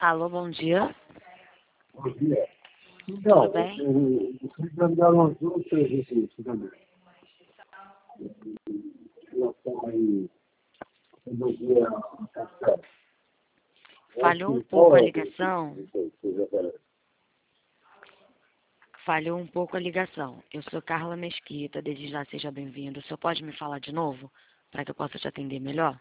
Alô, bom dia. Bom dia. Então, Tudo bem? vocês já me deram umas duas, três vezes também. Nós estamos aí, resolver a parcela. Falhou um pouco a ligação. Falhou um pouco a ligação. Eu sou Carla Mesquita, desde já seja bem-vindo. O senhor pode me falar de novo, para que eu possa te atender melhor?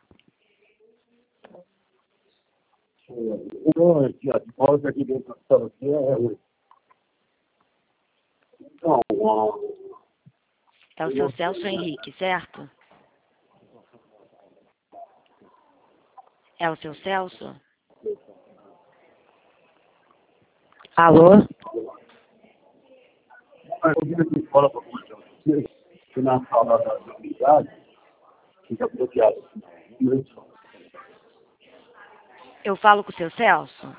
A pausa aqui dentro da sala aqui é ruim. Então, É o seu Celso Henrique, certo? É o seu Celso? Alô? eu vim aqui fora para conversar com vocês, que na sala da unidade fica bloqueado. Eu falo com o seu Celso?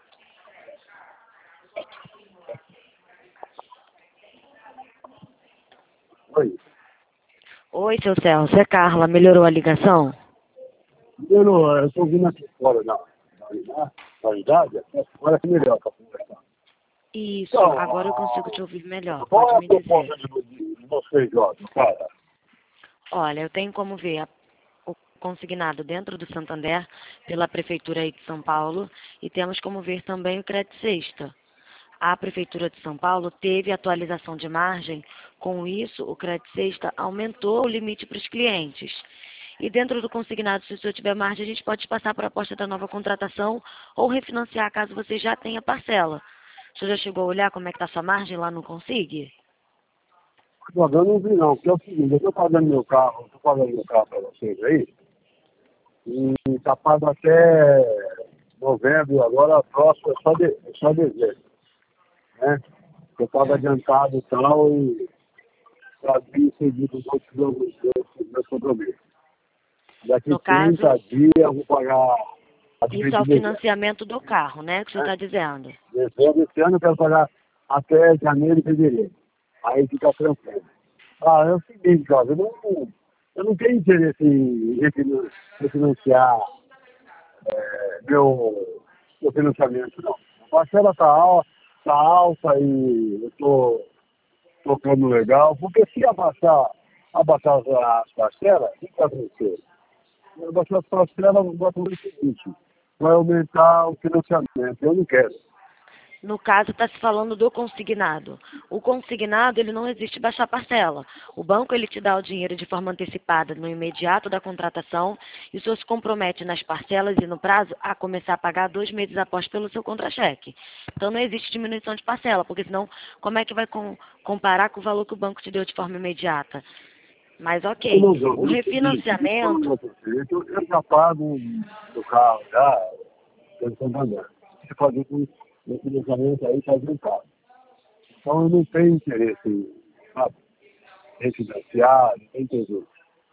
Oi. Oi, seu Celso, é Carla. Melhorou a ligação? Eu estou vindo aqui fora da unidade, agora é melhor para conversar. Isso, Então, agora eu consigo te ouvir melhor. qual Pode é a me dizer. proposta de vocês, Jorge, cara? Olha, eu tenho como ver o consignado dentro do Santander pela Prefeitura aí de São Paulo e temos como ver também o Crédito Sexta. A Prefeitura de São Paulo teve atualização de margem, com isso o Crédito Sexta aumentou o limite para os clientes. E dentro do consignado, se o senhor tiver margem, a gente pode passar para a aposta da nova contratação ou refinanciar caso você já tenha parcela. O senhor já chegou a olhar como é que está a sua margem lá no Consigue? Eu não vi não, porque é o seguinte, eu estou pagando meu carro para vocês aí, e está pago até novembro, agora próximo é só dezembro, né? Eu pago adiantado e tal, e para vir seguido os outros meus compromissos. Daqui No 30 caso, dias eu vou pagar a isso é o dívida de dezembro. financiamento do carro, né, que o senhor Né? está dizendo. Dezembro, esse ano eu quero pagar até janeiro e fevereiro. Aí fica tranquilo. É o seguinte, Jorge, eu não tenho interesse em refinanciar meu financiamento, não. A parcela tá alta e eu estou tocando legal, porque se abaixar as parcelas, o que vai acontecer? Se abaixar as parcelas, vai acontecer o seguinte, vai aumentar o financiamento, eu não quero. No caso, está se falando do consignado. O consignado, ele não existe baixar parcela. O banco, ele te dá o dinheiro de forma antecipada no imediato da contratação e o senhor se compromete nas parcelas e no prazo a começar a pagar 2 meses após pelo seu contra-cheque. Então, não existe diminuição de parcela, porque senão, como é que vai comparar com o valor que o banco te deu de forma imediata? Mas, ok, o refinanciamento... Eu já pago do carro, já, eu estou mandando. Você fazer com o financiamento aí, faz um carro. Então eu não tenho interesse em, sabe, refinanciar, não tenho interesse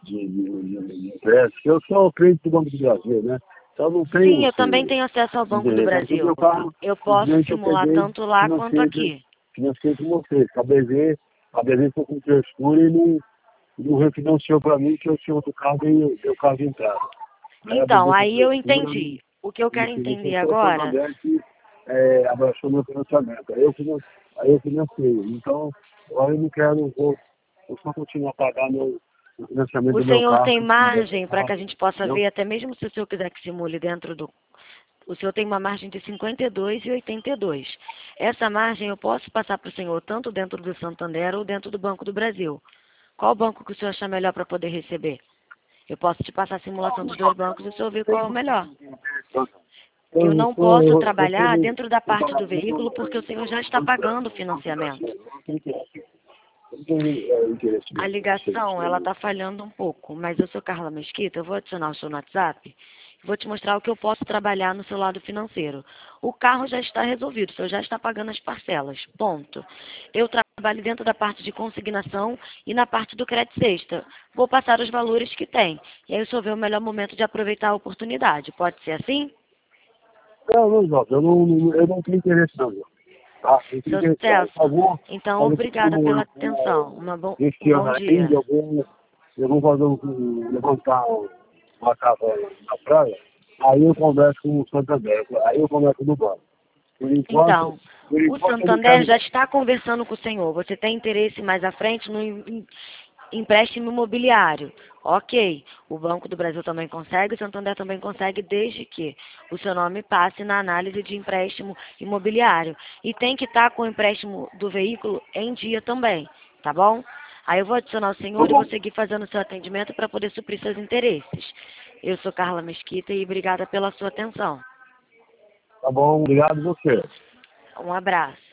de empréstimo. Eu sou cliente do Banco do Brasil, né? Então eu não tenho Sim, eu também esse tenho acesso ao Banco do interesse. Aí, Brasil. meu carro, Eu posso simplesmente eu simular peguei, tanto lá quanto aqui. financei com vocês. A BV ficou com frescura e não refinanciou para mim, que eu tinha outro carro e deu carro de entrada. Aí a Então, BV com aí eu frescura, entendi. O que eu quero entender foi o agora, Santander que abaixou meu financiamento. Aí eu financei. Então, agora eu não quero, vou só continuar a pagar o financiamento o do meu senhor carro. tem margem para que a gente possa Entendeu? ver, até mesmo se o senhor quiser que simule dentro do... O senhor tem uma margem de 52 e 82. Essa margem eu posso passar para o senhor tanto dentro do Santander ou dentro do Banco do Brasil. Qual banco que o senhor acha melhor para poder receber? Eu posso te passar a simulação dos dois bancos e o senhor ver qual é o melhor. Eu não posso trabalhar dentro da parte do veículo porque o senhor já está pagando o financiamento. Eu não tenho interesse A mesmo. ligação, ela está falhando um pouco, mas eu sou Carla Mesquita, eu vou adicionar o seu no WhatsApp e vou te mostrar o que eu posso trabalhar no seu lado financeiro. O carro já está resolvido, o senhor já está pagando as parcelas, ponto. Eu trabalho dentro da parte de consignação e na parte do crédito sexta. Vou passar os valores que tem, e aí o senhor vê o melhor momento de aproveitar a oportunidade. Pode ser assim? Não, Jota, eu não tenho interesse não, Jota. Tá? Eu tenho Seu interesse, por Celso, favor, então olha, obrigada pela atenção. Um este bom ano ainda dia. eu vou fazer levantar uma casa na praia, aí eu converso com o Santander, aí eu converso no banco. Então, Por o enquanto eu não Santander quero... já está conversando com o senhor. Você tem interesse mais à frente no empréstimo imobiliário? Ok. O Banco do Brasil também consegue, o Santander também consegue, desde que o seu nome passe na análise de empréstimo imobiliário. E tem que estar com o empréstimo do veículo em dia também, tá bom? Aí eu vou adicionar o senhor e vou seguir fazendo o seu atendimento para poder suprir seus interesses. Eu sou Carla Mesquita e obrigada pela sua atenção. Tá bom, obrigado você. Um abraço.